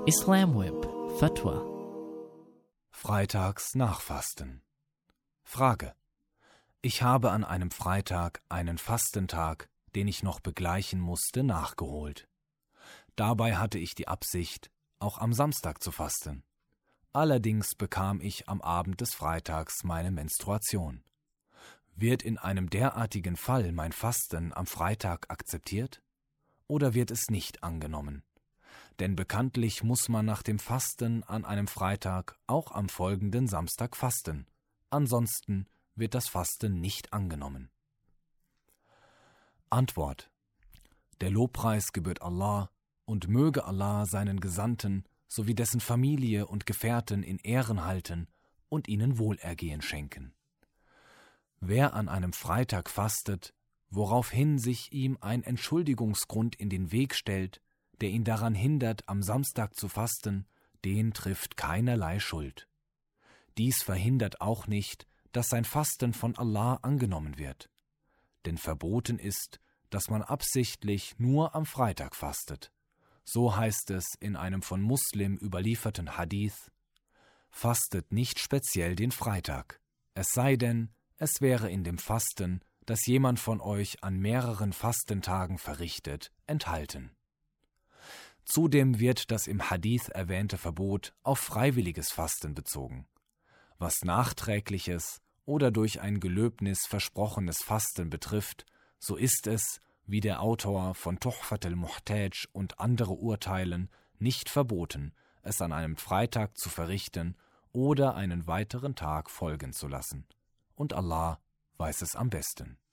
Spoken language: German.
Islam Web Fatwa. Freitags Nachfasten. Frage: Ich habe an einem Freitag einen Fastentag, den ich noch begleichen musste, nachgeholt. Dabei hatte ich die Absicht, auch am Samstag zu fasten. Allerdings bekam ich am Abend des Freitags meine Menstruation. Wird in einem derartigen Fall mein Fasten am Freitag akzeptiert? Oder wird es nicht angenommen? Denn bekanntlich muss man nach dem Fasten an einem Freitag auch am folgenden Samstag fasten. Ansonsten wird das Fasten nicht angenommen. Antwort: Der Lobpreis gebührt Allah, und möge Allah seinen Gesandten sowie dessen Familie und Gefährten in Ehren halten und ihnen Wohlergehen schenken. Wer an einem Freitag fastet, woraufhin sich ihm ein Entschuldigungsgrund in den Weg stellt, der ihn daran hindert, am Samstag zu fasten, den trifft keinerlei Schuld. Dies verhindert auch nicht, dass sein Fasten von Allah angenommen wird. Denn verboten ist, dass man absichtlich nur am Freitag fastet. So heißt es in einem von Muslim überlieferten Hadith: Fastet nicht speziell den Freitag, es sei denn, es wäre in dem Fasten, das jemand von euch an mehreren Fastentagen verrichtet, enthalten. Zudem wird das im Hadith erwähnte Verbot auf freiwilliges Fasten bezogen. Was nachträgliches oder durch ein Gelöbnis versprochenes Fasten betrifft, so ist es, wie der Autor von Tuhfat al-Muhtaj und andere urteilen, nicht verboten, es an einem Freitag zu verrichten oder einen weiteren Tag folgen zu lassen. Und Allah weiß es am besten.